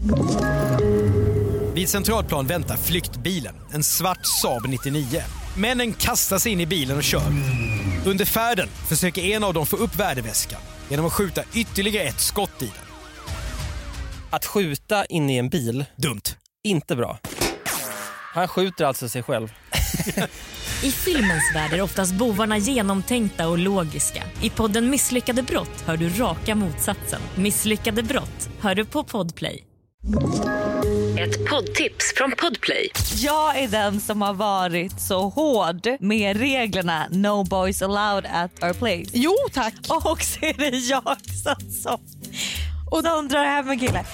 Vid Centralplan väntar flyktbilen, en svart Saab 99. Männen kastar sig in i bilen och kör. Under färden försöker en av dem få upp värdeväskan genom att skjuta ytterligare ett skott i den. Att skjuta in i en bil, dumt. Inte bra. Han skjuter alltså sig själv. I filmens värld är oftast bovarna genomtänkta och logiska. I podden Misslyckade brott hör du raka motsatsen. Misslyckade brott hör du på Podplay. Ett poddtips från Podplay. Jag är den som har varit så hård med reglerna No boys allowed at our place. Jo, tack. Och så är det jag som och de drar hem en kille.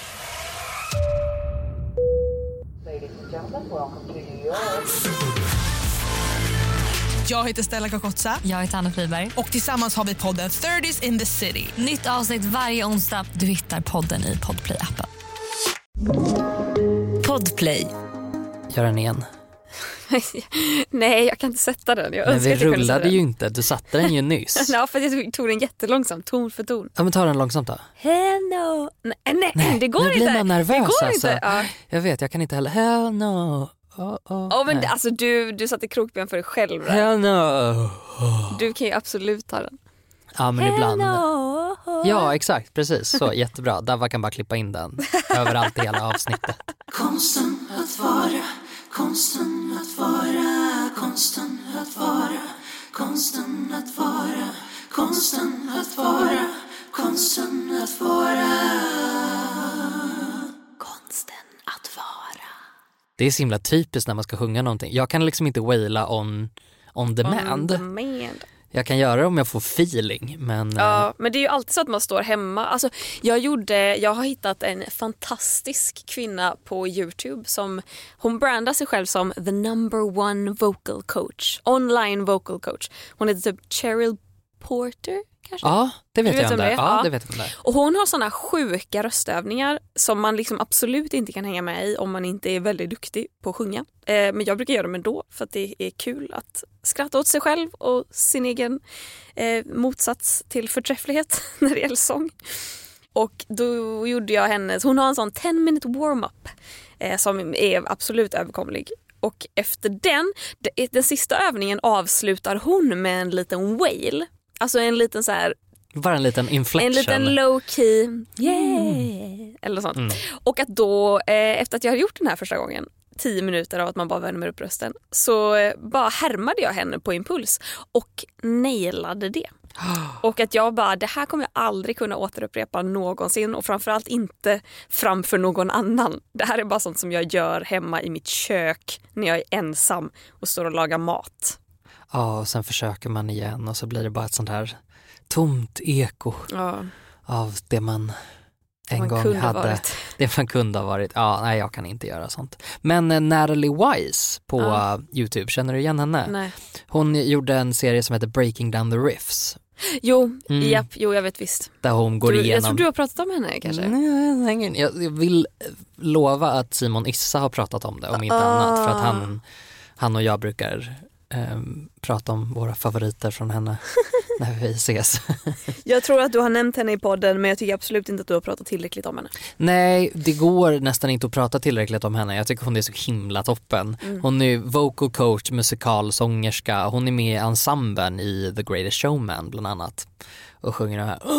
Jag heter Stella Kakotsa. Jag heter Anna Friberg. Och tillsammans har vi podden 30s in the City. Nytt avsnitt varje onsdag. Du hittar podden i Podplay-appen. Podplay. Gör den igen. Nej, jag kan inte sätta den. Men vi rullade ju inte. Du satte den ju nyss. Ja, för jag tog den jättelångsamt, ton för ton. Ja, men ta den långsamt då. Hello. Nej, det går inte. Nu blir man nervös, det går alltså. Inte. Ja. Jag vet, jag kan inte heller. Hell no. Men alltså du satte krokben för dig själv där. Hell no. Du kan ju absolut ta den. Ja, men ibland. Ja, exakt, precis. Så jättebra. Dava kan bara klippa in den överallt i hela avsnittet. Konsten att vara, konsten att vara, konsten att vara, konsten att vara, konsten att vara, konsten att vara, konsten att vara. Det är så himla typiskt när man ska sjunga någonting. Jag kan liksom inte waila on demand. Jag kan göra det om jag får feeling, men... Ja, men det är ju alltid så att man står hemma. Alltså, jag har hittat en fantastisk kvinna på YouTube som... Hon brandar sig själv som the number one vocal coach. Online vocal coach. Hon heter typ Cheryl Porter, kanske? Ja, det vet jag om det. Ja, det vet jag om det. Och hon har såna sjuka röstövningar som man liksom absolut inte kan hänga med i om man inte är väldigt duktig på att sjunga. Men jag brukar göra dem ändå för att det är kul att skratta åt sig själv och sin egen motsats till förträfflighet när det gäller sång. Och då gjorde jag hennes... Hon har en sån 10-minute warm-up som är absolut överkomlig. Och efter den sista övningen avslutar hon med en liten wail. Alltså en liten så här... Bara en liten inflection. En liten low key. Yeah. Eller sånt. Och att då, efter att jag hade gjort den här första gången, 10 minuter av att man bara värmer upp rösten, så bara härmade jag henne på impuls och nailade det. Och att jag bara, det här kommer jag aldrig kunna återupprepa någonsin, och framförallt inte framför någon annan. Det här är bara sånt som jag gör hemma i mitt kök när jag är ensam och står och lagar mat. Ja, och sen försöker man igen och så blir det bara ett sånt här tomt eko av det man en gång hade. Det man kunde ha varit. Ja, nej, jag kan inte göra sånt. Men Natalie Wise på YouTube, känner du igen henne? Nej. Hon gjorde en serie som heter Breaking Down the Riffs. Jo, jag vet visst. Där hon går igenom... Jag tror du har pratat om henne kanske. Nej, jag vill lova att Simon Issa har pratat om det, om inte annat. För att han och jag brukar prata om våra favoriter från henne när vi ses. Jag tror att du har nämnt henne i podden, men jag tycker absolut inte att du har pratat tillräckligt om henne. Nej, det går nästan inte att prata tillräckligt om henne. Jag tycker hon är så himla toppen. Hon är vocal coach, musikalsångerska. Hon är med i ensemblen i The Greatest Showman bland annat. Och sjunger det här.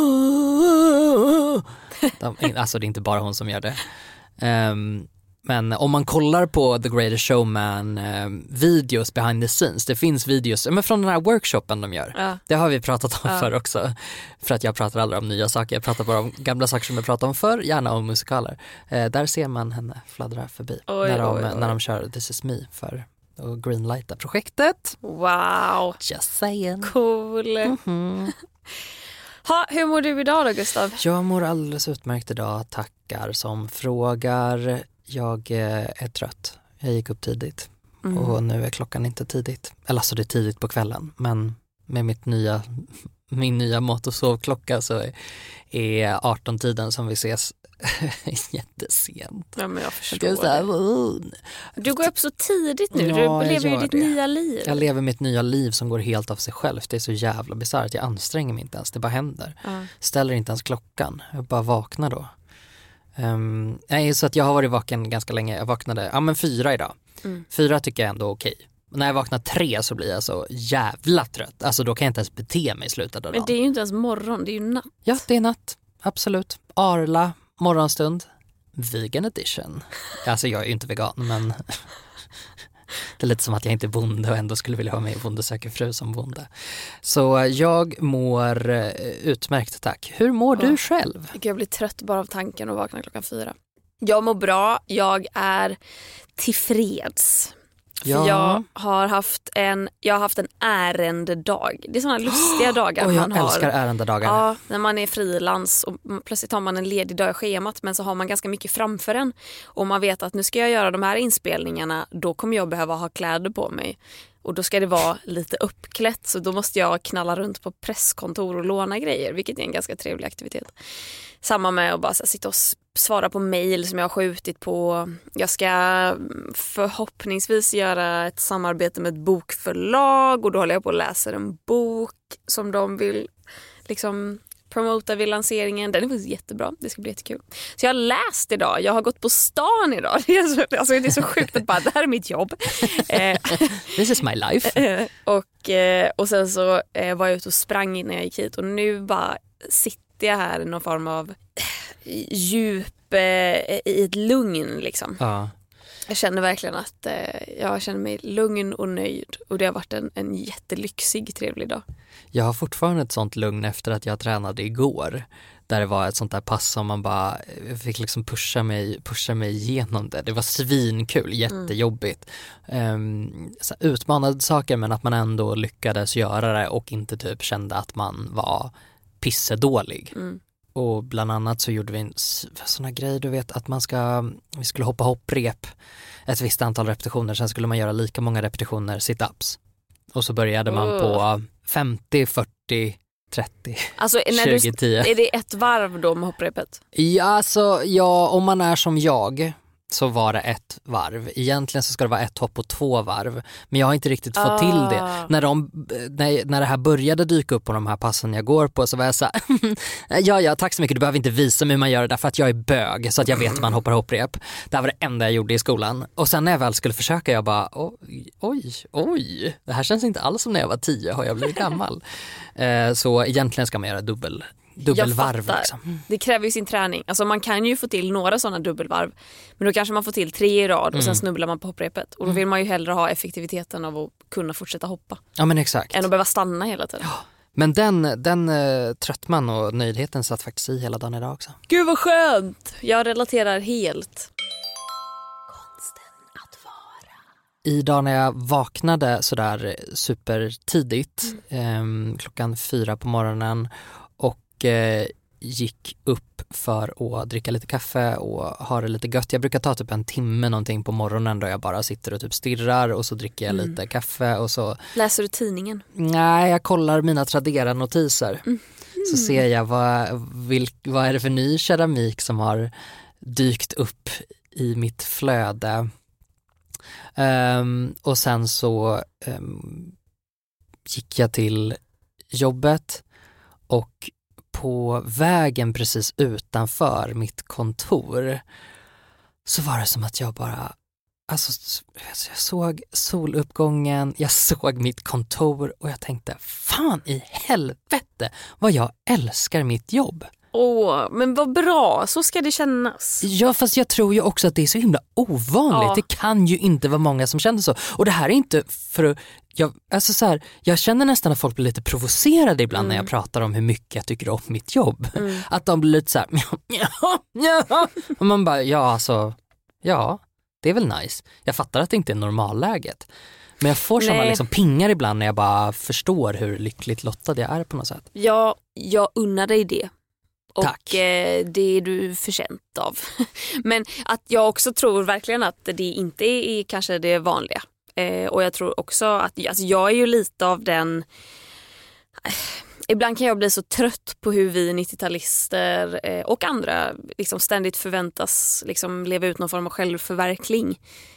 Alltså det är inte bara hon som gör det. Men om man kollar på The Greatest Showman videos behind the scenes, det finns videos från den här workshopen de gör. Ja. Det har vi pratat om förr också. För att jag pratar aldrig om nya saker. Jag pratar bara om gamla saker som jag pratade om förr, gärna om musikaler. Där ser man henne fladdra förbi när de kör This Is Me för att greenlighta projektet. Wow. Just saying. Cool. Hur mår du idag då, Gustav? Jag mår alldeles utmärkt idag. Tackar som frågar. Jag är trött. Jag gick upp tidigt. Och nu är klockan inte tidigt. Eller alltså det är tidigt på kvällen. Men med min nya mat- och sovklocka så är 18-tiden som vi ses jättesent. Ja, men jag förstår. Du går upp så tidigt nu. Du lever ju ditt nya liv. Jag lever mitt nya liv som går helt av sig själv. Det är så jävla bisarrt. Jag anstränger mig inte ens. Det bara händer. Ställer inte ens klockan. Jag bara vaknar då. Nej, så att jag har varit vaken ganska länge. Jag vaknade 4 idag. 4 tycker jag ändå är okej. När jag vaknar 3 så blir jag så jävla trött. Alltså då kan jag inte ens bete mig i slutet av dagen. Men det är ju inte ens morgon, det är ju natt. Ja, det är natt. Absolut. Arla, morgonstund. Vegan edition. Alltså jag är ju inte vegan, men det är lite som att jag inte är bonde och ändå skulle vilja ha med i Bonde söker fru som bonde. Så jag mår utmärkt, tack. Hur mår du själv? Jag blir trött bara av tanken att vakna klockan 4. Jag mår bra, jag är tillfreds. För jag har haft en ärendedag. Det är sådana lustiga dagar man har. Jag älskar ärendedagar. Ja, när man är frilans och plötsligt har man en ledig dag i schemat, men så har man ganska mycket framför en. Och man vet att nu ska jag göra de här inspelningarna, då kommer jag behöva ha kläder på mig. Och då ska det vara lite uppklätt, så då måste jag knalla runt på presskontor och låna grejer, vilket är en ganska trevlig aktivitet. Samma med att bara sitta och svara på mejl som jag har skjutit på. Jag ska förhoppningsvis göra ett samarbete med ett bokförlag, och då håller jag på att läsa en bok som de vill liksom promota vid lanseringen. Den är faktiskt jättebra, det ska bli jättekul. Så jag har läst idag, jag har gått på stan idag. Det är så sjukt att bara, det här är mitt jobb. This is my life. Och sen så var jag ute och sprang innan jag gick hit, och nu bara sitter jag här i någon form av djup i ett lugn liksom. Ja. Jag känner verkligen att jag känner mig lugn och nöjd, och det har varit en jättelyxig, trevlig dag. Jag har fortfarande ett sånt lugn efter att jag tränade igår. Där det var ett sånt där pass som man bara fick liksom pusha mig igenom det. Det var svinkul, jättejobbigt. Så utmanade saker, men att man ändå lyckades göra det och inte typ kände att man var pissedålig. Och bland annat så gjorde vi en sån grej, du vet, att vi skulle hoppa hopprep ett visst antal repetitioner, sen skulle man göra lika många repetitioner sit-ups. Och så började man på 50, 40, 30, alltså, 20, 10. Är det ett varv då med hopprepet? Ja, alltså, om man är som jag så var det ett varv. Egentligen så ska det vara ett hopp och 2 varv. Men jag har inte riktigt fått till det. När det här började dyka upp på de här passen jag går på, så var jag så här, ja, tack så mycket. Du behöver inte visa mig hur man gör det där, för att jag är bög, så att jag vet hur man hoppar hopprep. Det här var det enda jag gjorde i skolan. Och sen när jag väl skulle försöka, jag bara, oj. Det här känns inte alls som när jag var 10, har jag blivit gammal. Så egentligen ska man göra dubbelvarv liksom. Det kräver ju sin träning. Alltså man kan ju få till några sådana dubbelvarv, men då kanske man får till 3 i rad och sen snubblar man på hopprepet. Och då vill man ju hellre ha effektiviteten av att kunna fortsätta hoppa. Ja, men exakt. Än att behöva stanna hela tiden. Ja. Men den tröttman och nöjdheten satt faktiskt i hela dagen idag också. Gud vad skönt! Jag relaterar helt. Konsten att vara. Idag när jag vaknade sådär supertidigt, klockan 4 på morgonen, och gick upp för att dricka lite kaffe och ha det lite gött. Jag brukar ta typ en timme någonting på morgonen då jag bara sitter och typ stirrar, och så dricker jag lite kaffe och så... Läser du tidningen? Nej, jag kollar mina Tradera-notiser. Så ser jag vad är det för ny keramik som har dykt upp i mitt flöde. Och sen så gick jag till jobbet, och på vägen precis utanför mitt kontor så var det som att jag bara, alltså, jag såg soluppgången, jag såg mitt kontor, och jag tänkte, fan i helvete vad jag älskar mitt jobb. Men vad bra, så ska det kännas. Ja, fast jag tror ju också att det är så himla ovanligt. Ja. Det kan ju inte vara många som känner så. Och det här är inte för att... Jag känner nästan att folk blir lite provocerade ibland när jag pratar om hur mycket jag tycker om mitt jobb. Att de blir lite så här... Ja. Och man bara, ja, det är väl nice. Jag fattar att det inte är normalläget. Men jag får sådana liksom pingar ibland när jag bara förstår hur lyckligt lottad jag är på något sätt. Ja, jag unnar dig det. Och tack. Det är du förtjänt av. Men att jag också tror verkligen att det inte är kanske det vanliga. Och jag tror också att alltså jag är ju lite av den... Ibland kan jag bli så trött på hur vi 90-talister och andra liksom ständigt förväntas liksom leva ut någon form av självförverkligande.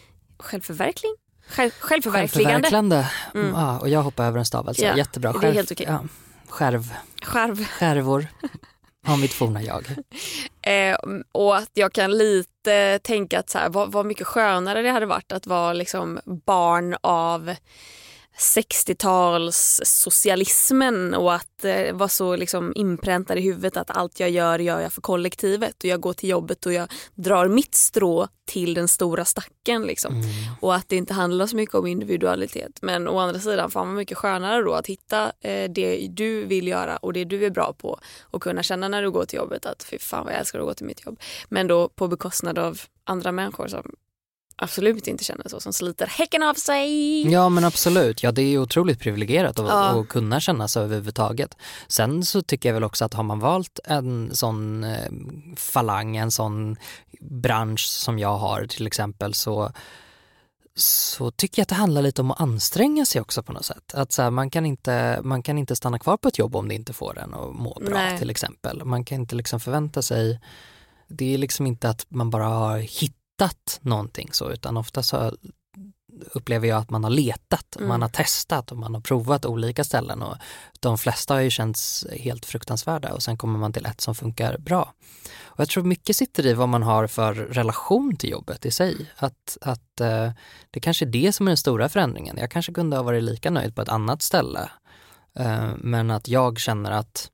Självförverkligande. Ja, och jag hoppar över en stavelse. Jättebra. Det är helt okej. Ja. Skärvor. Av mitt forna jag. Och att jag kan lite tänka att så här, vad mycket skönare det hade varit att vara liksom barn av 60-tals socialismen och att vara så liksom inpräntad i huvudet att allt jag gör jag för kollektivet och jag går till jobbet och jag drar mitt strå till den stora stacken liksom. Och att det inte handlar så mycket om individualitet, men å andra sidan fan vad mycket skönare då att hitta det du vill göra och det du är bra på och kunna känna när du går till jobbet att fy fan vad jag älskar att gå till mitt jobb, men då på bekostnad av andra människor som absolut inte känner så, som sliter häcken av sig. Ja men absolut, ja det är otroligt privilegierat att kunna känna så överhuvudtaget. Sen så tycker jag väl också att har man valt en sån falang, en sån bransch som jag har till exempel, så tycker jag att det handlar lite om att anstränga sig också på något sätt. Att så här, man kan inte stanna kvar på ett jobb om det inte får en att må bra till exempel. Man kan inte liksom förvänta sig, det är liksom inte att man bara har hittat någonting så, utan ofta så upplever jag att man har letat, man har testat och man har provat olika ställen och de flesta har ju känts helt fruktansvärda och sen kommer man till ett som funkar bra. Och jag tror mycket sitter i vad man har för relation till jobbet i sig. Att det kanske är det som är den stora förändringen. Jag kanske kunde ha varit lika nöjd på ett annat ställe, men att jag känner att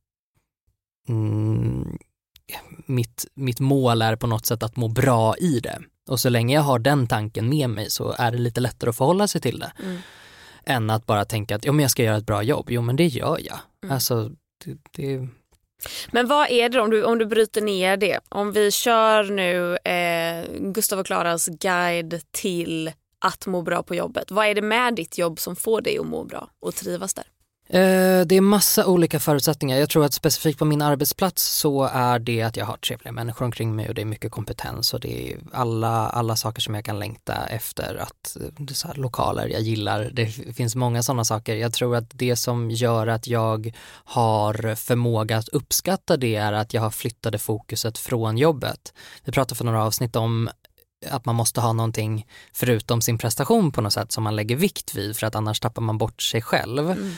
mitt mål är på något sätt att må bra i det. Och så länge jag har den tanken med mig så är det lite lättare att förhålla sig till det. Än att bara tänka att men jag ska göra ett bra jobb. Jo men det gör jag. Alltså, det... Men vad är det om du bryter ner det? Om vi kör nu Gustav och Klaras guide till att må bra på jobbet. Vad är det med ditt jobb som får dig att må bra och trivas där? Det är massa olika förutsättningar. Jag tror att specifikt på min arbetsplats så är det att jag har trevliga människor omkring mig och det är mycket kompetens och det är alla saker som jag kan längta efter. Att det är så här, lokaler jag gillar, det finns många sådana saker. Jag tror att det som gör att jag har förmåga att uppskatta det är att jag har flyttade fokuset från jobbet. Vi pratade för några avsnitt om att man måste ha någonting förutom sin prestation på något sätt som man lägger vikt vid, för att annars tappar man bort sig själv.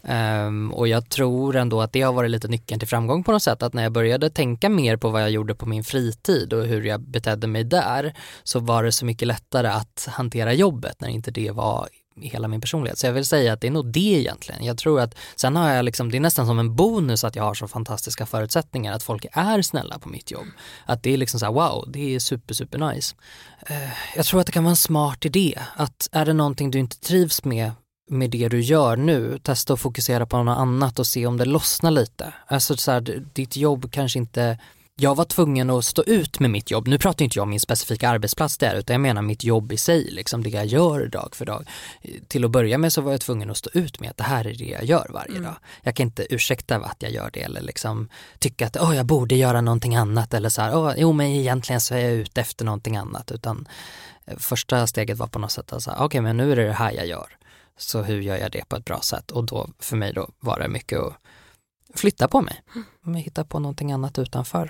Och jag tror ändå att det har varit lite nyckeln till framgång på något sätt, att när jag började tänka mer på vad jag gjorde på min fritid och hur jag betedde mig där, så var det så mycket lättare att hantera jobbet när inte det var hela min personlighet. Så jag vill säga att det är nog det egentligen. Jag tror att sen har jag liksom, det är nästan som en bonus att jag har så fantastiska förutsättningar, att folk är snälla på mitt jobb. Att det är liksom så här, wow, det är super nice. Jag tror att det kan vara en smart idé, att är det någonting du inte trivs med det du gör nu, testa att fokusera på något annat och se om det lossnar lite. Alltså så här, ditt jobb kanske inte... Jag var tvungen att stå ut med mitt jobb. Nu pratar inte jag om min specifika arbetsplats där, utan jag menar mitt jobb i sig, liksom det jag gör dag för dag. Till att börja med så var jag tvungen att stå ut med att det här är det jag gör varje dag. Jag kan inte ursäkta att jag gör det eller liksom tycka att jag borde göra någonting annat eller så här, men egentligen så är jag ute efter någonting annat, utan första steget var på något sätt att säga, okej, men nu är det här jag gör. Så hur gör jag det på ett bra sätt? Och då för mig då var det mycket att flytta på mig. Hitta på någonting annat utanför.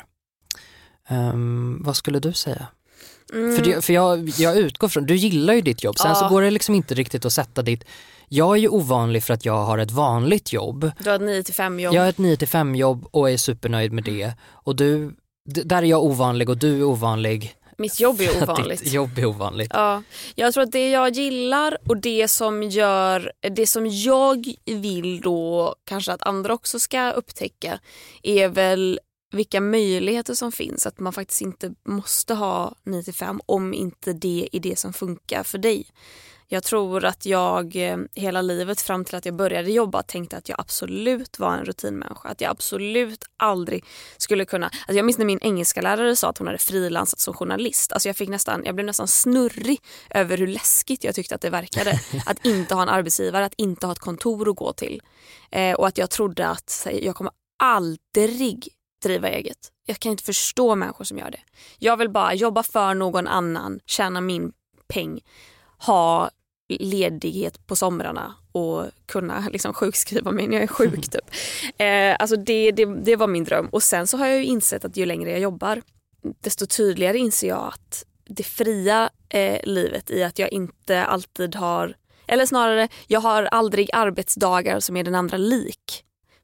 Vad skulle du säga? För jag utgår från, du gillar ju ditt jobb. Sen så går det liksom inte riktigt att sätta ditt... Jag är ju ovanlig för att jag har ett vanligt jobb. Du har ett 9-5 jobb. Jag har ett 9-5 jobb och är supernöjd med det. Och du, där är jag ovanlig och du är ovanlig. Mitt jobb är ovanligt. Ditt jobb är ovanligt. Ja, jag tror att det jag gillar och det som jag vill då kanske att andra också ska upptäcka är väl vilka möjligheter som finns. Att man faktiskt inte måste ha 9-5 om inte det är det som funkar för dig. Jag tror att jag hela livet fram till att jag började jobba tänkte att jag absolut var en rutinmänniska. Att jag absolut aldrig skulle kunna... Alltså jag minns när min engelska lärare sa att hon hade frilansat som journalist. Alltså jag blev nästan snurrig över hur läskigt jag tyckte att det verkade. Att inte ha en arbetsgivare, att inte ha ett kontor att gå till. Och att jag trodde att jag kommer aldrig driva eget. Jag kan inte förstå människor som gör det. Jag vill bara jobba för någon annan, tjäna min peng, ha ledighet på somrarna och kunna liksom sjukskriva mig när jag är sjuk typ. Alltså det var min dröm. Och sen så har jag ju insett att ju längre jag jobbar, desto tydligare inser jag att det fria livet i att jag inte alltid har, eller snarare jag har aldrig arbetsdagar som är den andra lik.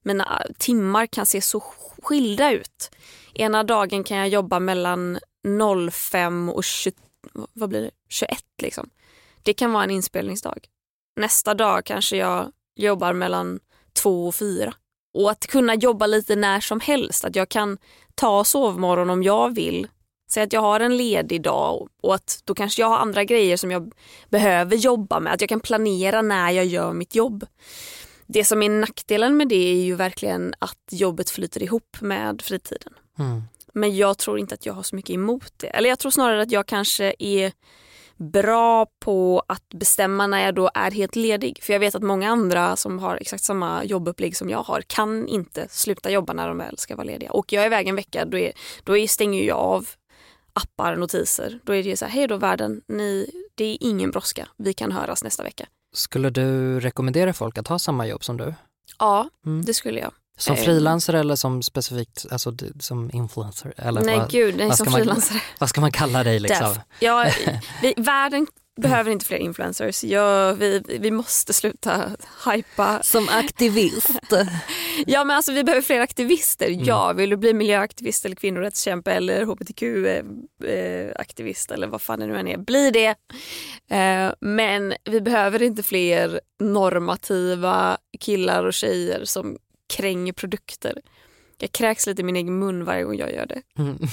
mina timmar kan se så skilda ut. Ena dagen kan jag jobba mellan 05 och 21 liksom. Det kan vara en inspelningsdag. Nästa dag kanske jag jobbar mellan 2 och 4. Och att kunna jobba lite när som helst. Att jag kan ta sovmorgon om jag vill. Säg att jag har en ledig dag och att då kanske jag har andra grejer som jag behöver jobba med. Att jag kan planera när jag gör mitt jobb. Det som är nackdelen med det är ju verkligen att jobbet flyter ihop med fritiden. Men jag tror inte att jag har så mycket emot det. Eller jag tror snarare att jag kanske är bra på att bestämma när jag då är helt ledig. För jag vet att många andra som har exakt samma jobbupplägg som jag har kan inte sluta jobba när de väl ska vara lediga. Och jag är iväg en vecka, då stänger jag av appar, notiser. Då är det ju så här, hej då världen, det är ingen brådska. Vi kan höras nästa vecka. Skulle du rekommendera folk att ha samma jobb som du? Ja, det skulle jag. Som frilansare eller som specifikt, alltså som influencer? Eller nej, som frilansare. Vad ska man kalla dig liksom? Ja, världen behöver inte fler influencers. Vi måste sluta hypa. Som aktivist. Ja, men alltså vi behöver fler aktivister. Ja, vill du bli miljöaktivist eller kvinnorättskämpe eller hbtq-aktivist eller vad fan det nu än är. Bli det. Men vi behöver inte fler normativa killar och tjejer som kränger produkter. Jag kräks lite i min egen mun varje gång jag gör det.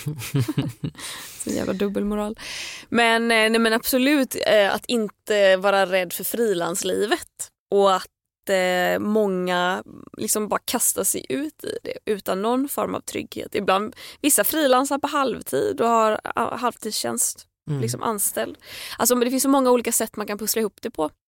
Så jävla dubbelmoral. Men absolut att inte vara rädd för frilanslivet. Och att många liksom bara kastar sig ut i det utan någon form av trygghet. Ibland vissa frilansar på halvtid och har halvtidstjänst liksom anställd. Alltså det finns så många olika sätt man kan pussla ihop det på.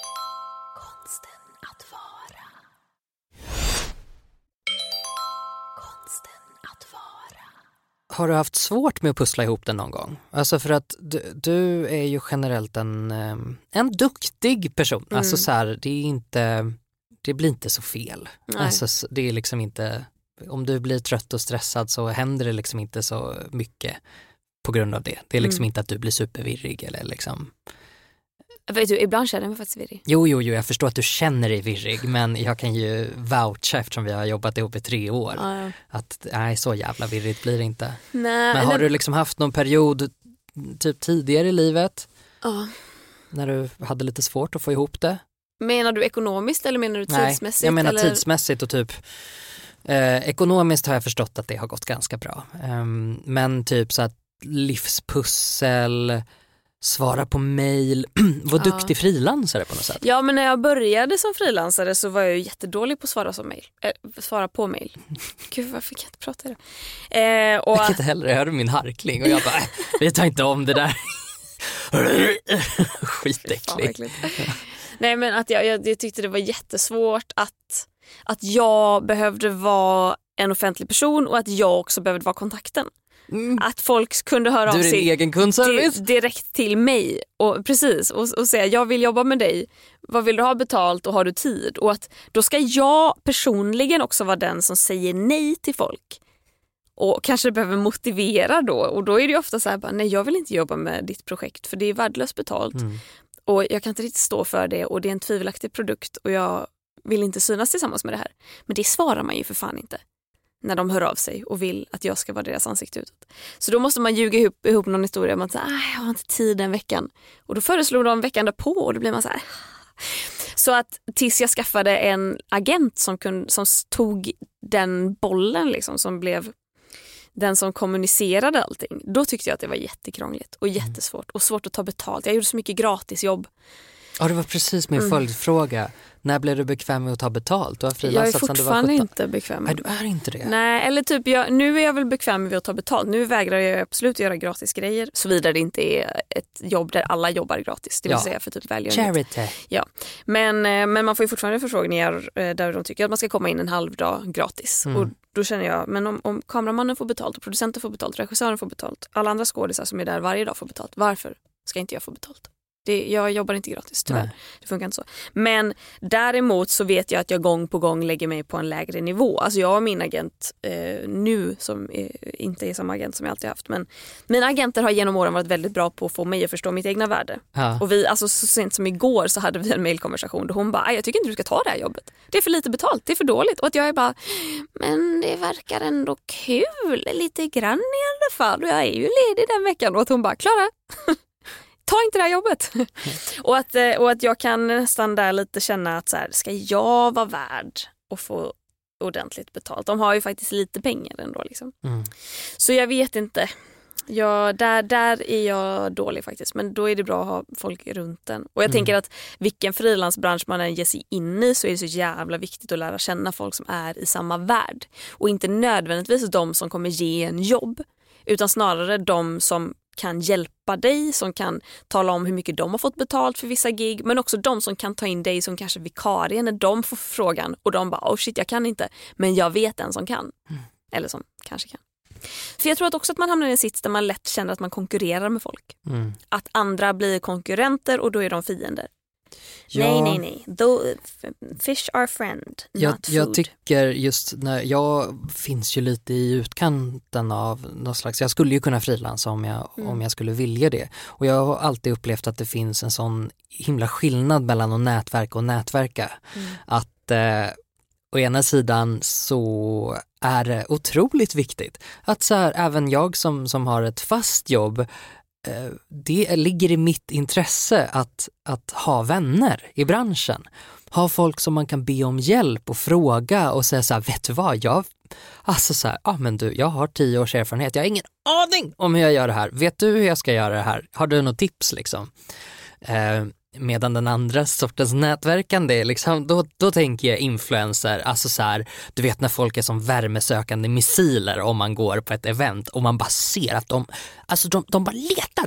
Har du haft svårt med att pussla ihop den någon gång? Alltså för att du är ju generellt en duktig person. Alltså så här, det blir inte så fel. Alltså det är liksom inte, om du blir trött och stressad så händer det liksom inte så mycket på grund av det. Det är liksom inte att du blir supervirrig eller liksom. Vet du, ibland känner jag mig faktiskt virrig. Jo, jag förstår att du känner dig virrig, men jag kan ju voucha eftersom vi har jobbat ihop i 3 år att så jävla virrigt blir det inte. Nej, men har du liksom haft någon period typ tidigare i livet när du hade lite svårt att få ihop det? Menar du ekonomiskt eller menar du tidsmässigt? Nej, jag menar eller? Tidsmässigt och typ ekonomiskt har jag förstått att det har gått ganska bra. Men typ så att livspussel, svara på mejl, var duktig frilansare på något sätt. Ja, men när jag började som frilansare så var jag ju jättedålig på att svara på mejl. Gud, varför kan jag inte prata det? Och jag kan inte heller, jag hörde min harkling och jag bara, vi tar inte om det där. Skitäckligt. Nej, men att jag tyckte det var jättesvårt att jag behövde vara en offentlig person och att jag också behövde vara kontakten. Att folk kunde höra av sig egen kundservice direkt till mig och precis och säga jag vill jobba med dig, vad vill du ha betalt och har du tid, och att då ska jag personligen också vara den som säger nej till folk och kanske behöver motivera då, och då är det ju ofta så här bara, nej jag vill inte jobba med ditt projekt för det är värdelöst betalt och jag kan inte riktigt stå för det och det är en tvivelaktig produkt och jag vill inte synas tillsammans med det här, men det svarar man ju för fan inte när de hör av sig och vill att jag ska vara deras ansikte utåt. Så då måste man ljuga ihop någon historia om att säga, jag har inte tid den veckan. Och då föreslog de veckan därpå och då blir man så här. Så att tills jag skaffade en agent som tog den bollen liksom, som blev den som kommunicerade allting. Då tyckte jag att det var jättekrångligt och jättesvårt och svårt att ta betalt. Jag gjorde så mycket gratisjobb. Ja, det var precis min följdfråga. När blev du bekväm med att ta betalt? Du har jag är fortfarande inte bekväm med. Nej, du är inte det? Nej, eller typ nu är jag väl bekväm med att ta betalt. Nu vägrar jag absolut göra gratis grejer. Såvida det inte är ett jobb där alla jobbar gratis. Det vill säga för typ välgörenhet. Charity. Ja, men man får ju fortfarande förfrågningar där de tycker att man ska komma in en halv dag gratis. Och då känner jag, men om kameramannen får betalt och producenten får betalt, regissören får betalt, alla andra skådisar som är där varje dag får betalt. Varför ska inte jag få betalt? Jag jobbar inte gratis tyvärr. Nej. Det funkar inte så. Men däremot så vet jag att jag gång på gång lägger mig på en lägre nivå. Alltså jag har min agent nu som inte är samma agent som jag alltid haft. Men mina agenter har genom åren varit väldigt bra på att få mig att förstå mitt egna värde. Ja. Och vi, alltså så sent som igår så hade vi en mejlkonversation där hon bara, jag tycker inte du ska ta det här jobbet. Det är för lite betalt, det är för dåligt. Och att jag är bara, men det verkar ändå kul, lite grann i alla fall. Och jag är ju ledig den veckan. Och att hon bara, Klara, ta inte det här jobbet. och att jag kan nästan där lite känna att så här, ska jag vara värd att få ordentligt betalt? De har ju faktiskt lite pengar ändå liksom. Så jag vet inte. Där är jag dålig faktiskt. Men då är det bra att ha folk runt den. Och jag tänker att vilken frilansbransch man än ger sig in i så är det så jävla viktigt att lära känna folk som är i samma värld. Och inte nödvändigtvis de som kommer ge en jobb. Utan snarare de som kan hjälpa dig, som kan tala om hur mycket de har fått betalt för vissa gig, men också de som kan ta in dig som kanske vikarie när de får frågan och de bara, oh shit, jag kan inte, men jag vet en som kan. Eller som kanske kan. För jag tror att också att man hamnar i en sits där man lätt känner att man konkurrerar med folk. Att andra blir konkurrenter och då är de fiender. Ja. Nej. Fish are friend, not food. Jag tycker just när jag finns ju lite i utkanten av någon slags, jag skulle ju kunna frilansa om jag skulle vilja det. Och jag har alltid upplevt att det finns en sån himla skillnad mellan att nätverka och nätverka. Att å ena sidan så är det otroligt viktigt att så här, även jag som har ett fast jobb, det ligger i mitt intresse att ha vänner i branschen. Ha folk som man kan be om hjälp och fråga och säga så här, vet du vad, jag har 10 års erfarenhet, jag har ingen aning om hur jag gör det här. Vet du hur jag ska göra det här? Har du något tips liksom? Medan den andra sortens nätverkande liksom, då tänker jag influencer, alltså så här, du vet när folk är som värmesökande missiler om man går på ett event och man bara ser att de bara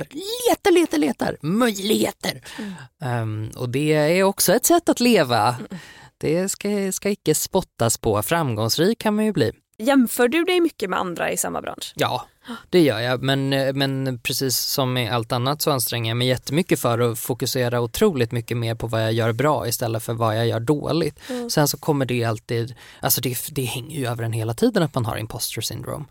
letar möjligheter. Och det är också ett sätt att leva. Det ska inte spottas på. Framgångsrik kan man ju bli. Jämför du dig mycket med andra i samma bransch? Ja, det gör jag. Men precis som med allt annat så anstränger jag mig jättemycket för att fokusera otroligt mycket mer på vad jag gör bra istället för vad jag gör dåligt. Sen så kommer det alltid, alltså det hänger ju över en hela tiden att man har imposter syndrome.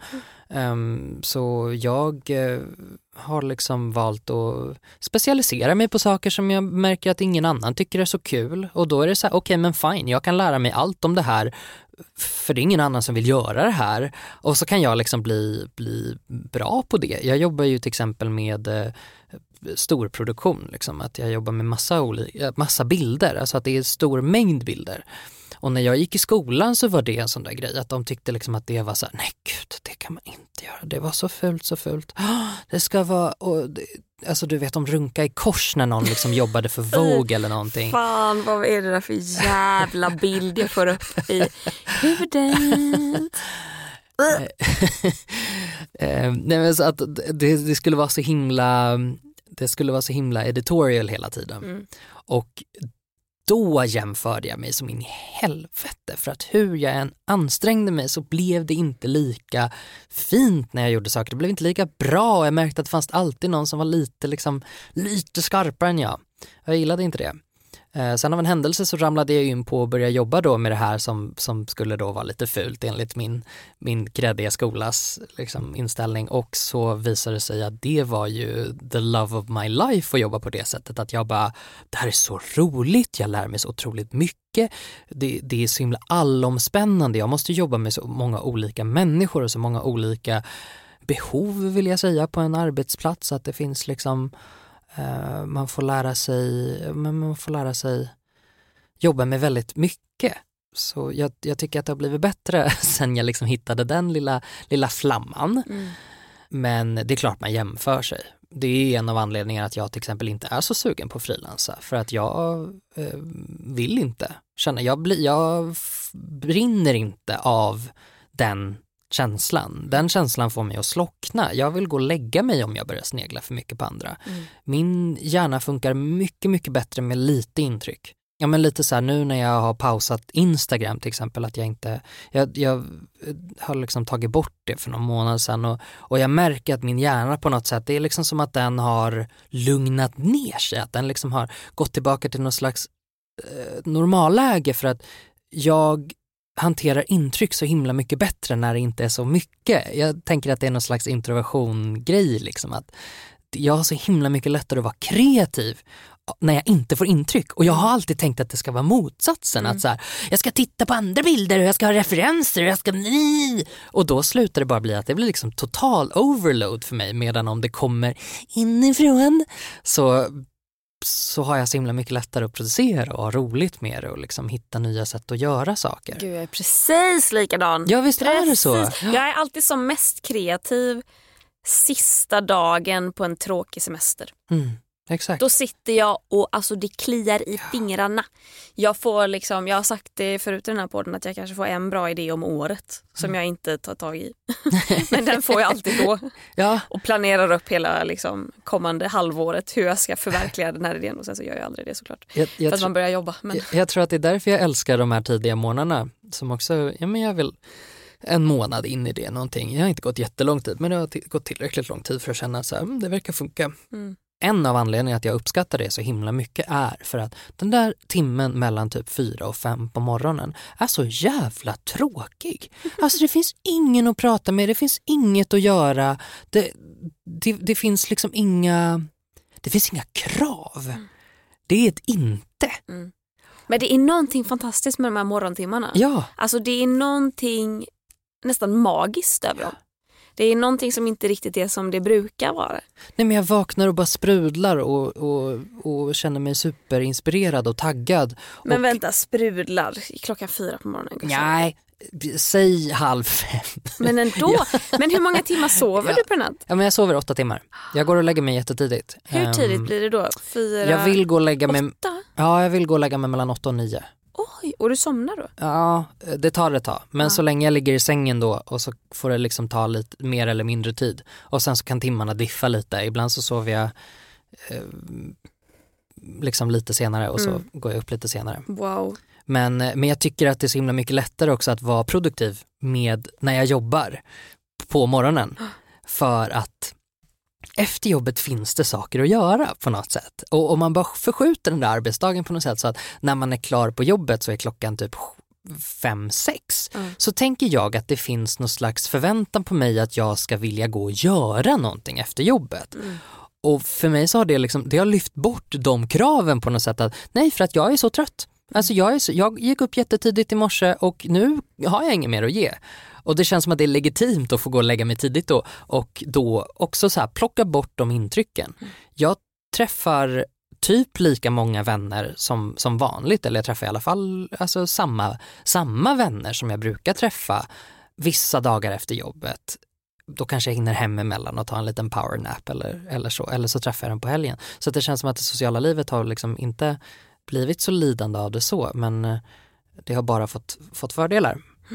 Så jag har liksom valt att specialisera mig på saker som jag märker att ingen annan tycker är så kul. Och då är det så här, okej, men fine, jag kan lära mig allt om det här för det är ingen annan som vill göra det här. Och så kan jag liksom bli bra på det. Jag jobbar ju till exempel med storproduktion, liksom, att jag jobbar med massa bilder, alltså att det är stor mängd bilder. Och när jag gick i skolan så var det en sån där grej att de tyckte liksom att det var så här, nej gud, det kan man inte göra. Det var så fult. Det ska vara, alltså du vet, de runka i kors när någon liksom jobbade för Vogue eller någonting. Fan, vad är det där för jävla bild jag får upp i huvudet? Nej, men så att det skulle vara så himla editorial hela tiden. Och då jämförde jag mig som in i helvete, för att hur jag än ansträngde mig så blev det inte lika fint när jag gjorde saker. Det blev inte lika bra. Jag märkte att det fanns alltid någon som var lite skarpare än jag. Jag gillade inte det. Sen av en händelse så ramlade jag in på att börja jobba då med det här som skulle då vara lite fult enligt min kreddiga skolas liksom, inställning, och så visade det sig att det var ju the love of my life att jobba på det sättet, att jag bara, det här är så roligt, jag lär mig så otroligt mycket, det är så himla allomspännande, jag måste jobba med så många olika människor och så många olika behov, vill jag säga, på en arbetsplats, att det finns liksom man får lära sig jobba med väldigt mycket. Så jag tycker att det har blivit bättre sen jag liksom hittade den lilla flamman. Men det är klart man jämför sig. Det är en av anledningarna att jag till exempel inte är så sugen på frilansa, för att jag vill inte känna, jag brinner inte av den känslan. Den känslan får mig att slockna. Jag vill gå och lägga mig om jag börjar snegla för mycket på andra. Min hjärna funkar mycket, mycket bättre med lite intryck. Ja, men lite så här nu när jag har pausat Instagram till exempel, att jag har liksom tagit bort det för någon månad sedan och jag märker att min hjärna på något sätt, det är liksom som att den har lugnat ner sig, att den liksom har gått tillbaka till någon slags normalläge, för att jag hanterar intryck så himla mycket bättre när det inte är så mycket. Jag tänker att det är någon slags introversion-grej liksom, att jag har så himla mycket lättare att vara kreativ när jag inte får intryck. Och jag har alltid tänkt att det ska vara motsatsen. Att så här, jag ska titta på andra bilder och jag ska ha referenser och jag ska... Och då slutar det bara bli att det blir liksom total overload för mig. Medan om det kommer inifrån så har jag så himla mycket lättare att producera och ha roligt med det och liksom hitta nya sätt att göra saker. Gud, jag är precis likadan. Ja, visst är det så. Jag är alltid som mest kreativ sista dagen på en tråkig semester. Exakt. Då sitter jag och alltså det kliar i fingrarna. Jag har sagt det förut i den här podden att jag kanske får en bra idé om året som jag inte tar tag i. Men den får jag alltid då. Ja. Och planerar upp hela liksom, kommande halvåret hur jag ska förverkliga den här idén. Och sen så gör jag aldrig det såklart. För att man börjar jobba. Men... Jag tror att det är därför jag älskar de här tidiga månaderna. Som också, jag vill en månad in i det någonting. Jag har inte gått jättelång tid, men det har gått tillräckligt lång tid för att känna så här, det verkar funka. En av anledningarna att jag uppskattar det så himla mycket är för att den där timmen mellan typ 4 och 5 på morgonen är så jävla tråkig. Alltså det finns ingen att prata med, det finns inget att göra. Det finns liksom inga krav. Det är ett inte. Men det är någonting fantastiskt med de här morgontimmarna. Ja. Alltså det är någonting nästan magiskt över dem. Det är någonting som inte riktigt är som det brukar vara. Nej, men jag vaknar och bara sprudlar och känner mig superinspirerad och taggad. Men vänta, sprudlar klockan 4 på morgonen? Nej, säg 4:30. Men ändå. Ja. Men hur många timmar sover du på natt? Ja, men jag sover 8 timmar. Jag går och lägger mig jättetidigt. Hur tidigt blir det då? 4? Jag vill gå och lägga mig. 8? Ja, jag vill gå och lägga mig mellan 8 och 9. Oj, och du somnar då? Ja, det tar ett tag. Men så länge jag ligger i sängen då och så får det liksom ta lite mer eller mindre tid. Och sen så kan timmarna diffa lite. Ibland så sover jag liksom lite senare och så går jag upp lite senare. Wow. Men jag tycker att det är så himla mycket lättare också att vara produktiv när jag jobbar på morgonen. För att efter jobbet finns det saker att göra på något sätt. Och om man bara förskjuter den där arbetsdagen på något sätt så att när man är klar på jobbet så är klockan typ 5-6. Så tänker jag att det finns någon slags förväntan på mig att jag ska vilja gå och göra någonting efter jobbet. Och för mig så har det har lyft bort de kraven på något sätt att nej, för att jag är så trött. Alltså jag gick upp jättetidigt i morse och nu har jag inget mer att ge. Och det känns som att det är legitimt att få gå och lägga mig tidigt då. Och då också så här plocka bort de intrycken. Jag träffar typ lika många vänner som vanligt. Eller jag träffar i alla fall alltså samma vänner som jag brukar träffa vissa dagar efter jobbet. Då kanske jag hinner hem emellan och ta en liten powernap eller så. Eller så träffar jag dem på helgen. Så att det känns som att det sociala livet har liksom inte blivit så lidande av det så. Men det har bara fått fördelar.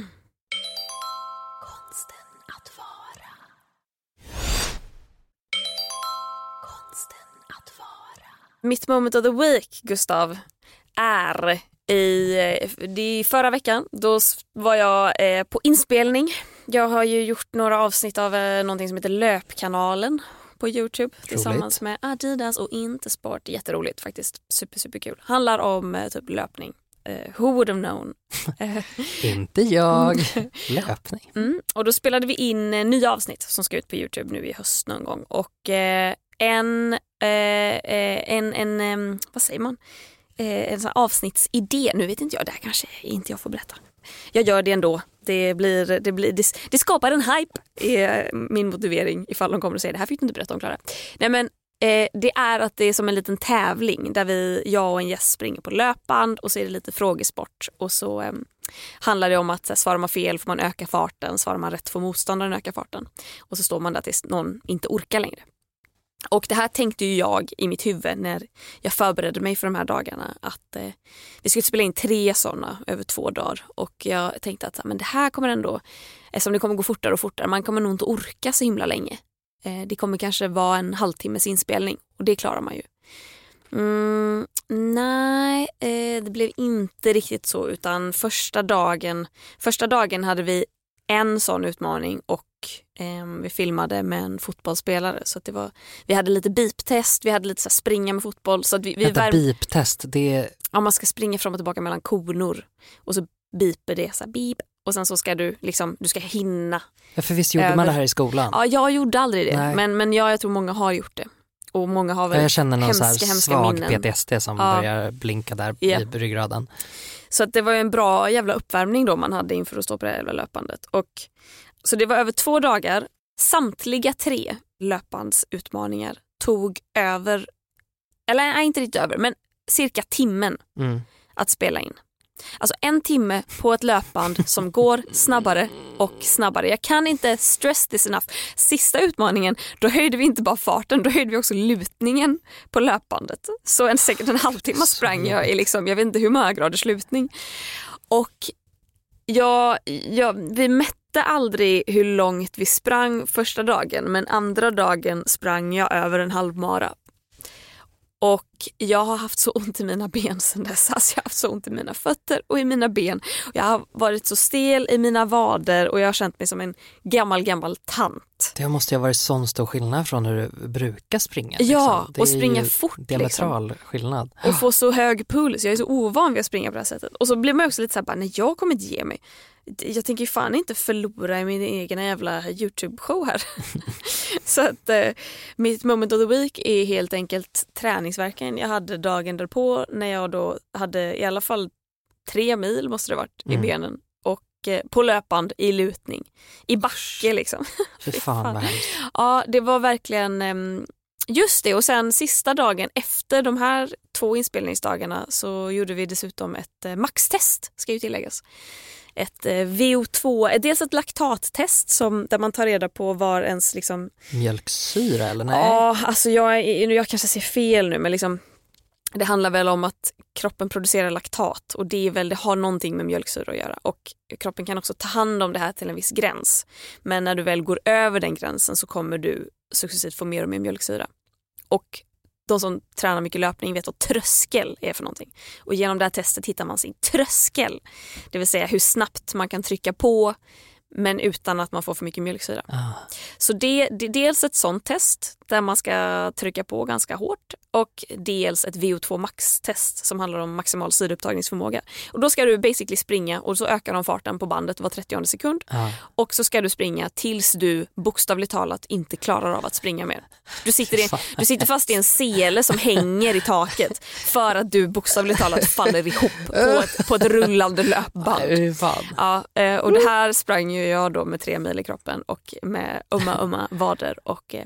Mitt moment of the week, Gustav, är i förra veckan. Då var jag på inspelning. Jag har ju gjort några avsnitt av någonting som heter Löpkanalen på YouTube. Tillsammans med Adidas och Intersport. Jätteroligt faktiskt. Superkul. Handlar om typ löpning. Who would have known? Inte jag. Löpning. Och då spelade vi in nya avsnitt som ska ut på YouTube nu i höst någon gång. Och en vad säger man? En sån avsnittsidé. Nu vet inte jag, det här kanske inte jag får berätta. Jag gör det ändå. Det skapar en hype i min motivering ifall de kommer att säga det här fick du inte berätta om, Klara. Nej, men det är att det är som en liten tävling där jag och en gäst springer på löpband och så är det lite frågesport och så handlar det om att svarar man fel får man öka farten, svarar man rätt får motståndaren öka farten och så står man där tills någon inte orkar längre. Och det här tänkte ju jag i mitt huvud när jag förberedde mig för de här dagarna att vi skulle spela in 3 sådana över 2 dagar och jag tänkte att men det här kommer ändå, eftersom det kommer gå fortare och fortare, man kommer nog inte orka så himla länge. Det kommer kanske vara en halvtimmes inspelning och det klarar man ju. Nej, det blev inte riktigt så, utan första dagen hade vi en sån utmaning och vi filmade med en fotbollsspelare, så att vi hade lite beep-test, vi hade lite så här springa med fotboll, så att beep-test, det ja, man ska springa fram och tillbaka mellan konor och så beeper det så här, beep, och sen så ska du ska hinna. Ja, för visst gjorde man det här i skolan? Ja, jag gjorde aldrig det, men jag tror många har gjort det. Och många har väl jag känner någon hemska svag minnen. PTSD som börjar blinka där i ryggraden. Så att det var en bra jävla uppvärmning då man hade inför att stå på det jävla löpandet. Och, så det var över 2 dagar. Samtliga 3 löpandsutmaningar tog över, eller nej, inte riktigt över, men cirka timmen att spela in. Alltså 1 timme på ett löpband som går snabbare och snabbare. Jag kan inte stress this enough. Sista utmaningen, då höjde vi inte bara farten, då höjde vi också lutningen på löpbandet. Så säkert en halvtimme sprang jag i liksom, jag vet inte hur många graders lutning. Och vi mätte aldrig hur långt vi sprang första dagen, men andra dagen sprang jag över en halvmara. Och jag har haft så ont i mina ben sedan dess. Alltså jag har haft så ont i mina fötter och i mina ben. Och jag har varit så stel i mina vader och jag har känt mig som en gammal tant. Det måste ju ha varit sån stor skillnad från hur du brukar springa. Ja, liksom. och springa fort. Diametral skillnad. Och få så hög puls. Jag är så ovan vid att springa på det här sättet. Och så blir man också lite så här, bara, nej, jag kommer inte ge mig. Jag tänker ju fan inte förlora i min egen jävla YouTube-show här. Så att mitt moment of the week är helt enkelt träningsverken. Jag hade dagen därpå när jag då hade i alla fall 3 mil måste det varit i benen. Och på löpband i lutning. I backe liksom. Fy fan vad hemskt. Ja, det var verkligen just det. Och sen sista dagen efter de här 2 inspelningsdagarna så gjorde vi dessutom ett maxtest, ska ju tilläggas. Ett VO2, dels ett laktattest där man tar reda på var ens liksom mjölksyra eller nej? Ja, alltså jag kanske ser fel nu, men liksom det handlar väl om att kroppen producerar laktat och det har någonting med mjölksyra att göra, och kroppen kan också ta hand om det här till en viss gräns. Men när du väl går över den gränsen så kommer du successivt få mer och mer mjölksyra. Och de som tränar mycket löpning vet vad tröskel är för någonting. Och genom det här testet hittar man sin tröskel. Det vill säga hur snabbt man kan trycka på men utan att man får för mycket mjölksyra. Så det är dels ett sånt test där man ska trycka på ganska hårt, och dels ett VO2 max-test som handlar om maximal syreupptagningsförmåga. Och då ska du basically springa och så ökar de farten på bandet var 30:e sekund. Och så ska du springa tills du bokstavligt talat inte klarar av att springa mer. Du sitter fast i en sele som hänger i taket för att du bokstavligt talat faller ihop på ett rullande löpband. Ja, och det här sprang ju jag då med 3 mil i kroppen och med ömma vader.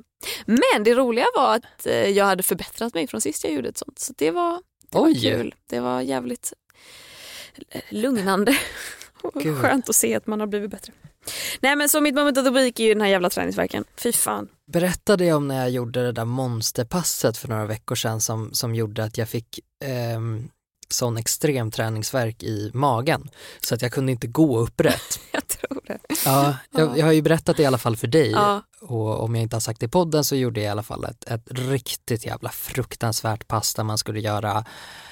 Men det roliga var att jag hade förbättrat mig från sist jag gjorde ett sånt. Så det var kul. Det var jävligt lugnande och skönt att se att man har blivit bättre. Nej, men så mitt moment of the week är ju den här jävla träningsverken. Fy fan. Berättade jag om när jag gjorde det där monsterpasset för några veckor sedan som gjorde att jag fick sån extrem träningsverk i magen så att jag kunde inte gå upprätt. Jag tror det. Ja, jag har ju berättat det i alla fall för dig. Och om jag inte har sagt det i podden så gjorde jag i alla fall ett riktigt jävla fruktansvärt pass där man skulle göra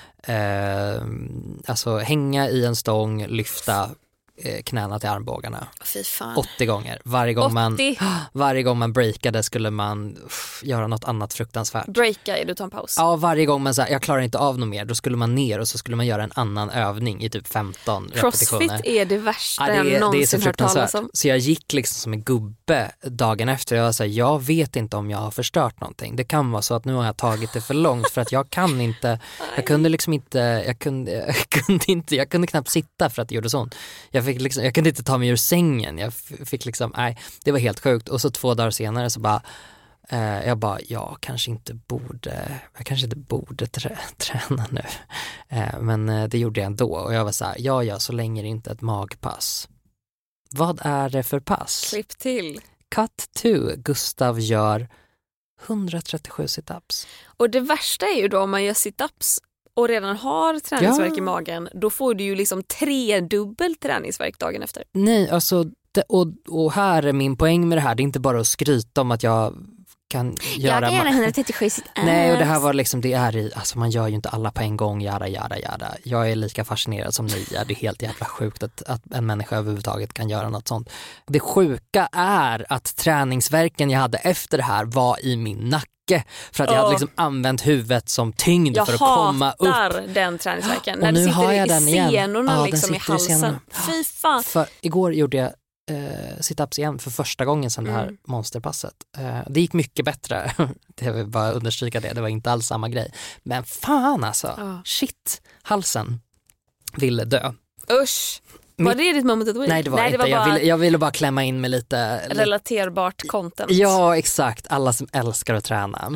alltså hänga i en stång, lyfta knäna till armbågarna. Fy fan. 80 gånger. Varje gång man breakade skulle man göra något annat fruktansvärt. Breaka, du tar en paus. Ja, varje gång man sa jag klarar inte av något mer, då skulle man ner och så skulle man göra en annan övning i typ 15 repetitioner. Crossfit är det värsta jag någonsin hört talas om. Så jag gick liksom som en gubbe dagen efter. Jag var så här, jag vet inte om jag har förstört någonting. Det kan vara så att nu har jag tagit det för långt för att jag kan inte, jag kunde liksom inte, jag kunde knappt sitta för att det gjorde sånt. Jag kunde inte ta mig ur sängen. Jag fick liksom, nej, det var helt sjukt. Och så 2 dagar senare så jag kanske inte borde träna nu. Men det gjorde jag ändå. Och jag var så här, ja, så länge det inte är ett magpass. Vad är det för pass? Klipp till. Cut 2. Gustav gör 137 situps. Och det värsta är ju då om man gör situps och redan har träningsverk i magen, då får du ju liksom 3-dubbel träningsverk dagen efter. Nej, alltså och här är min poäng med det här. Det är inte bara att skryta om att jag kan göra... Jag kan gärna 137 sitt ass. Nej, och det här var liksom, det är i, alltså man gör ju inte alla på en gång, jada. Jag är lika fascinerad som ni är. Det är helt jävla sjukt att en människa överhuvudtaget kan göra något sånt. Det sjuka är att träningsverken jag hade efter det här var i min nacke. För att jag hade liksom använt huvudet som tyngd för att komma upp. Jag hatar den träningsverken. Och när nu det sitter har jag i den igen. senorna liksom i halsen. Fy fan. För igår gjorde jag sit-ups igen för första gången sedan det här monsterpasset. Det gick mycket bättre. Jag vill bara understryka det. Det var inte alls samma grej. Men fan alltså. Shit. Halsen ville dö. Usch. Var det ditt moment of the week? Nej, det var inte. Bara jag ville bara klämma in med lite... relaterbart content. Ja, exakt. Alla som älskar att träna.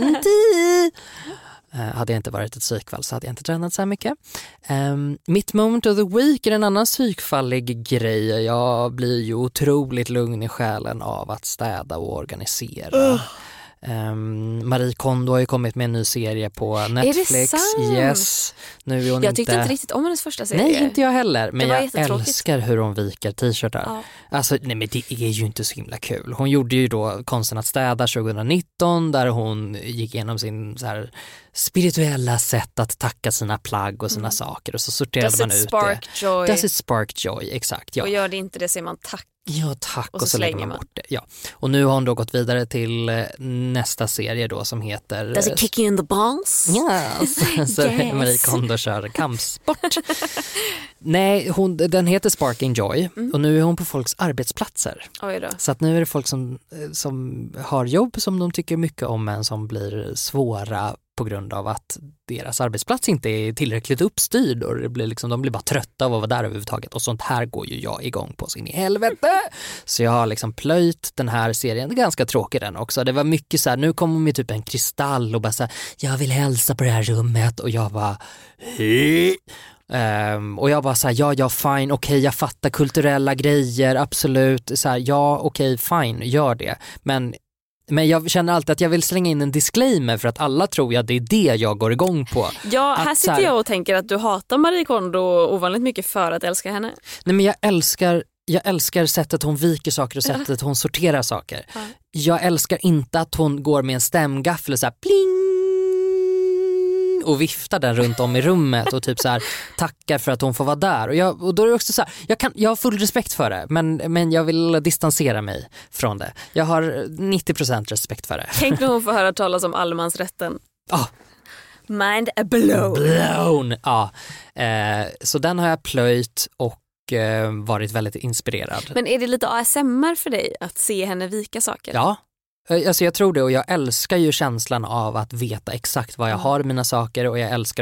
Hade jag inte varit ett psykfall så hade jag inte tränat så här mycket. Mitt moment of the week är en annan psykfallig grej. Jag blir ju otroligt lugn i själen av att städa och organisera. Marie Kondo har ju kommit med en ny serie på Netflix. Är det sant? Yes. Nu är hon jag tyckte inte riktigt om hennes första serie. Nej, inte jag heller. Men jag älskar hur hon viker t-shirtar. Ja. Alltså, nej, men det är ju inte så himla kul. Hon gjorde ju då Konsten att städa 2019 där hon gick igenom sin så här spirituella sätt att tacka sina plagg och sina saker och så sorterade man ut det. Does it spark joy? Exakt, ja. Och gör det inte det säger man tack. Ja, tack. Och så lägger man bort det. Ja. Och nu har hon då gått vidare till nästa serie då som heter... Does it kick you in the balls? Yes. Så yes. Marie Kondo kör kampsport. Nej, den heter Sparking Joy och nu är hon på folks arbetsplatser. Oj då. Så att nu är det folk som har jobb som de tycker mycket om men som blir svåra på grund av att deras arbetsplats inte är tillräckligt uppstyrd och det blir liksom, de blir bara trötta av att vara där överhuvudtaget och sånt här går ju jag igång på sin i helvete. Så jag har liksom plöjt den här serien, det är ganska tråkig den också. Det var mycket så här, nu kommer med typ en kristall och bara så här, jag vill hälsa på det här rummet och jag bara hej. Och jag bara så här, ja fine, okej, jag fattar kulturella grejer, absolut, så här, ja okej, fine, gör det. Men jag känner alltid att jag vill slänga in en disclaimer för att alla tror att det är det jag går igång på. Ja, här sitter jag och tänker att du hatar Marie Kondo ovanligt mycket för att älska henne. Nej, men jag älskar sättet hon viker saker och sättet hon sorterar saker. Ja. Jag älskar inte att hon går med en stämgaffel och så här pling och viftar den runt om i rummet och typ så här tackar för att hon får vara där. Och då är det också så här, jag har full respekt för det, men jag vill distansera mig från det. Jag har 90% respekt för det. Tänk när hon får höra talas om allemansrätten. Mind blown. Ja. Så den har jag plöjt och varit väldigt inspirerad. Men är det lite ASMR för dig att se henne vika saker? Ja. Alltså jag tror det och jag älskar ju känslan av att veta exakt vad jag har i mina saker och jag älskar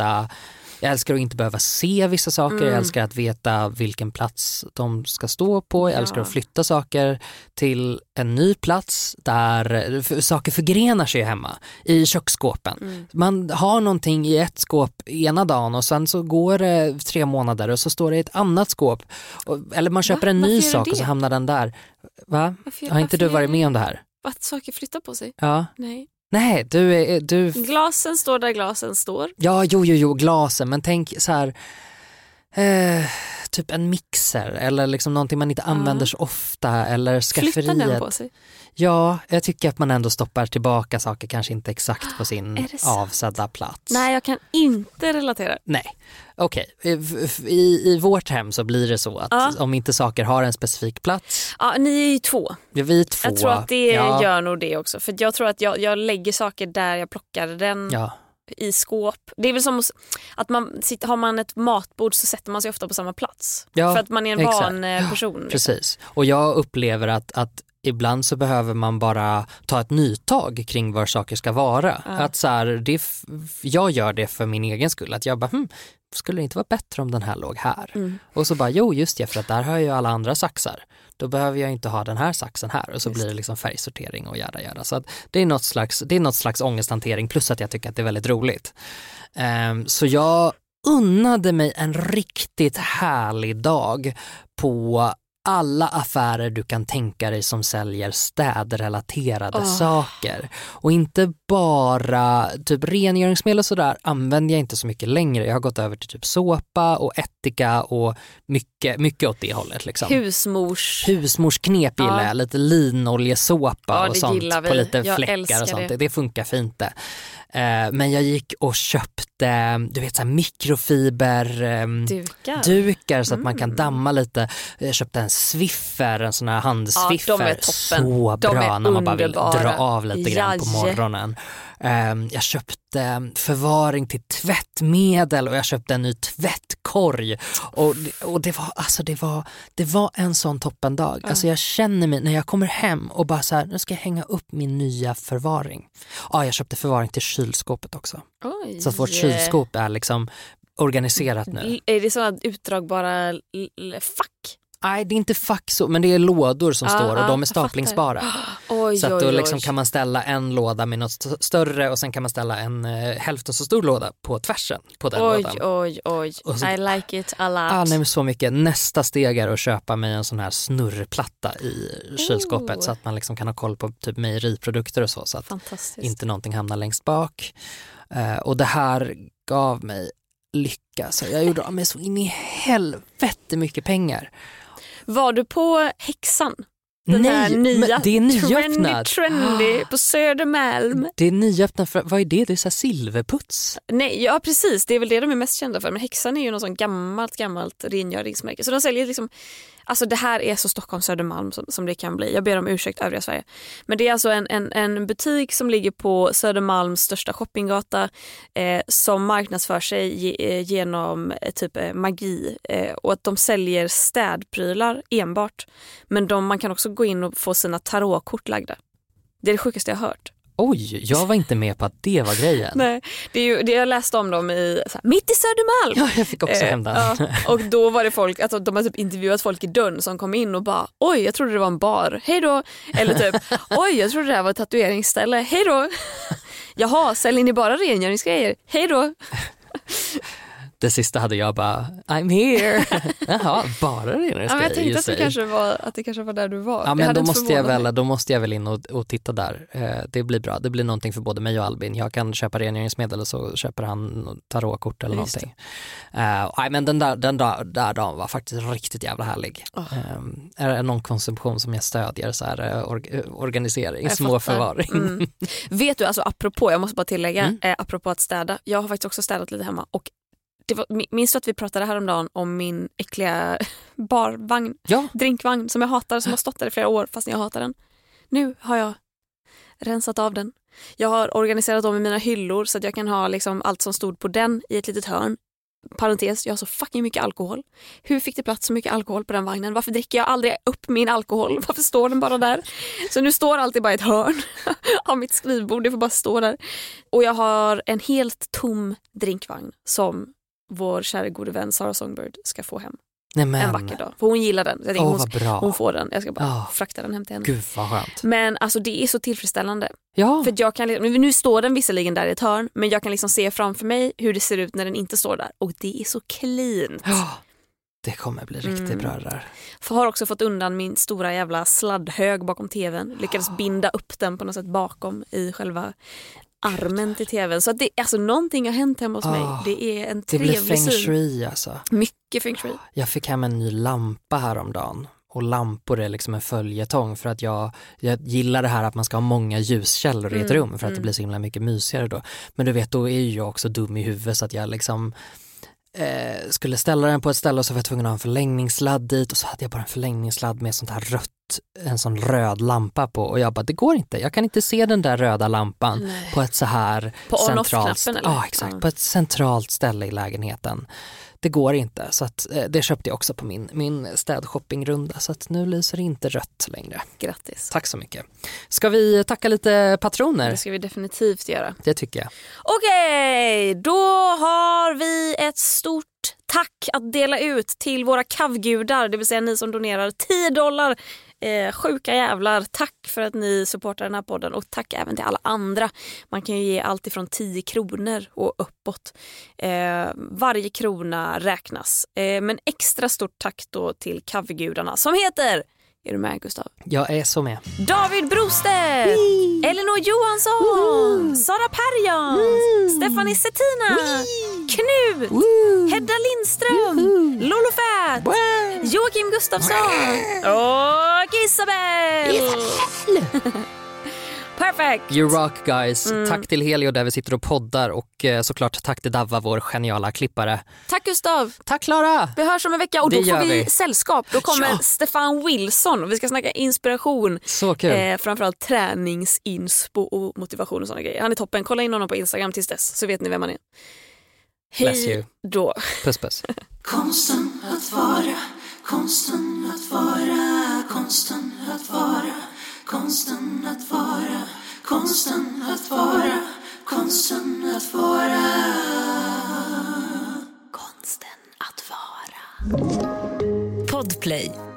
att inte behöva se vissa saker, jag älskar att veta vilken plats de ska stå på, jag älskar att flytta saker till en ny plats där saker förgrenar sig hemma i köksskåpen. Man har någonting i ett skåp ena dagen och sen så går det 3 månader och så står det i ett annat skåp eller man köper en ny sak och så hamnar den där. Va? Har inte du varit med om det här? Att saker flyttar på sig? Ja. Nej, du... Glasen står där glasen står. Ja, jo, glasen. Men tänk så här... typ en mixer eller liksom någonting man inte använder så ofta eller skafferiet. Flyttar den på sig? Ja, jag tycker att man ändå stoppar tillbaka saker kanske inte exakt på sin avsedda plats. Nej, jag kan inte relatera. Nej, okej. I vårt hem så blir det så att om inte saker har en specifik plats. Ja, ni är ju 2. Ja, vi är 2. Jag tror att det gör nog det också. För jag tror att jag lägger saker där jag plockar den i skåp. Det är väl som att har man ett matbord så sätter man sig ofta på samma plats. För att man är en van person. Liksom. Precis. Och jag upplever att ibland så behöver man bara ta ett nytag kring var saker ska vara. Att så här, jag gör det för min egen skull. Att jag bara, skulle det inte vara bättre om den här låg här? Och så bara, just det, för att där har jag ju alla andra saxar. Då behöver jag inte ha den här saxen här. Och så blir det liksom färgsortering och göra. Så att det är något slags ångesthantering plus att jag tycker att det är väldigt roligt. Så jag unnade mig en riktigt härlig dag på alla affärer du kan tänka dig som säljer städrelaterade saker. Och inte bara typ rengöringsmedel och sådär använder jag inte så mycket längre. Jag har gått över till typ såpa och ättika och mycket åt det hållet liksom. Husmorsknep gillar jag, lite linoljesåpa och sånt på lite fläckar och sånt. Det funkar fint det. Men jag gick och köpte, du vet, så här mikrofiberdukar så att man kan damma lite. Jag köpte en Swiffer, en sån här handswiffer. De är toppen. Så bra när man bara vill dra av lite grann på Jaje. morgonen. Jag köpte förvaring till tvättmedel och jag köpte en ny tvättkorg. Och det var en sån toppendag. Alltså jag känner mig när jag kommer hem och bara så här, nu ska jag hänga upp min nya förvaring. Ja, jag köpte förvaring till kylskåpet också. Oj. Så att vårt kylskåp är liksom organiserat nu. Är det sådana utdragbara fack? Nej, det är inte fack så, men det är lådor som står och de är staplingsbara. Så att då liksom kan man ställa en låda med något större och sen kan man ställa en hälften så stor låda på tvärsen på den lådan. Oj. I like it a lot. Nej, men så mycket. Nästa steg är att köpa mig en sån här snurrplatta i kylskåpet så att man liksom kan ha koll på typ mejeriprodukter och så att inte någonting hamnar längst bak. Och det här gav mig lycka. Så jag gjorde av mig så in i helvete mycket pengar. Var du på Häxan? Den här nya, det är nyöppnat. Trendy på Södermalm. Det är nyöppnat för, vad är det? Det är så här silverputs. Nej, ja precis, det är väl det de är mest kända för. Men Häxan är ju någon sån gammalt rengöringsmärke. Så de säljer liksom, alltså det här är så Stockholm Södermalm som det kan bli. Jag ber om ursäkt övriga Sverige. Men det är alltså en butik som ligger på Södermalms största shoppinggata som marknadsför sig genom typ magi. Och att de säljer städprylar enbart. Men man kan också gå in och få sina tarotkort lagda. Det är det sjukaste jag har hört. Oj, jag var inte med på att det var grejen. Nej, det är ju det jag läste om dem mitt i Södermalm. Ja, jag fick också hem den. Och då var det folk, alltså, de har typ intervjuat folk i dörren som kom in och bara, oj, jag trodde det var en bar, hej då. Eller typ, oj, jag trodde det här var ett tatueringsställe, hej då. Jaha, säljer ni bara rengöringsgrejer, hej då. Det sista hade jag bara, I'm here. Jaha, bara rengöringsgrejer. Ja, jag tänkte att det kanske var där du var. Ja, men då måste jag väl in och titta där. Det blir bra. Det blir någonting för både mig och Albin. Jag kan köpa rengöringsmedel och så köper han tarotkort eller någonting. Nej, men den där dagen var faktiskt riktigt jävla härlig. Är det någon konsumtion som jag stödjer så här organisering, små förvaring. Vet du, alltså apropå, jag måste bara tillägga, apropå att städa. Jag har faktiskt också städat lite hemma och minns du att vi pratade häromdagen om min äckliga barvagn, drinkvagn som jag hatar, som har stått där i flera år fast jag hatar den. Nu har jag rensat av den. Jag har organiserat om i mina hyllor så att jag kan ha liksom allt som stod på den i ett litet hörn. Parentes, jag har så fucking mycket alkohol. Hur fick det plats så mycket alkohol på den vagnen? Varför dricker jag aldrig upp min alkohol? Varför står den bara där? Så nu står alltid bara ett hörn av mitt skrivbord. Det får bara stå där. Och jag har en helt tom drinkvagn som vår kära gode vän Sarah Songbird ska få hem. Nämen. En vacker dag. För hon gillar den. Jag tänker hon får den. Jag ska bara frakta den hem till henne. Gud vad skönt. Men alltså det är så tillfredsställande. Ja. För jag kan, nu står den visserligen där i ett hörn, men jag kan liksom se framför mig hur det ser ut när den inte står där. Och det är så cleant. Ja, det kommer bli riktigt bra där. För har också fått undan min stora jävla sladdhög bakom tvn. Lyckades binda upp den på något sätt bakom i själva armen till tvn. Så att det, alltså någonting har hänt hemma hos mig. Det är en trevlig syn. Det blir feng shui alltså. Mycket feng shui. Jag fick hem en ny lampa häromdagen. Och lampor är liksom en följetong för att jag gillar det här att man ska ha många ljuskällor i ett rum för att det blir så himla mycket mysigare då. Men du vet, då är ju jag också dum i huvudet så att jag liksom skulle ställa den på ett ställe och så var jag tvungen att ha en förlängningssladd dit och så hade jag bara en förlängningssladd med sånt här en sån röd lampa på och jag bara, det går inte, jag kan inte se den där röda lampan på ett så här på centralt eller? Ja, exakt, på ett centralt ställe i lägenheten. Det går inte, så att det köpte jag också på min städshoppingrunda så att nu lyser det inte rött längre. Grattis. Tack så mycket. Ska vi tacka lite patroner? Det ska vi definitivt göra. Det tycker jag. Okej, då har vi ett stort tack att dela ut till våra kavgudar, det vill säga ni som donerar $10 Sjuka jävlar, tack för att ni supportar den här podden och tack även till alla andra. Man kan ju ge allt ifrån 10 kronor och uppåt. Varje krona räknas. Men extra stort tack då till covergudarna som heter... Är du med, Gustav? Jag är så med. David Brostedt, Elinor Johansson, Sara Perjons, Stephanie Settina, Knut, Hedda Lindström, Lolo Fett, Joakim Gustafsson och Isabel. Perfect. You rock, guys. Tack till Helio där vi sitter och poddar och såklart tack till Davva, vår geniala klippare. Tack Gustav. Tack Klara. Vi hörs om en vecka och då Det får gör vi vi. sällskap. Då kommer Stefan Wilson och vi ska snacka inspiration. Så kul. Framförallt träningsinspo och motivation och sådana grejer. Han är toppen. Kolla in honom på Instagram tills dess så vet ni vem han är. Bless you. Hej då. Puss puss. Konsten att vara, konsten att vara, konsten att vara, konsten att vara, konsten att vara, konsten att vara, konsten att vara. Podplay.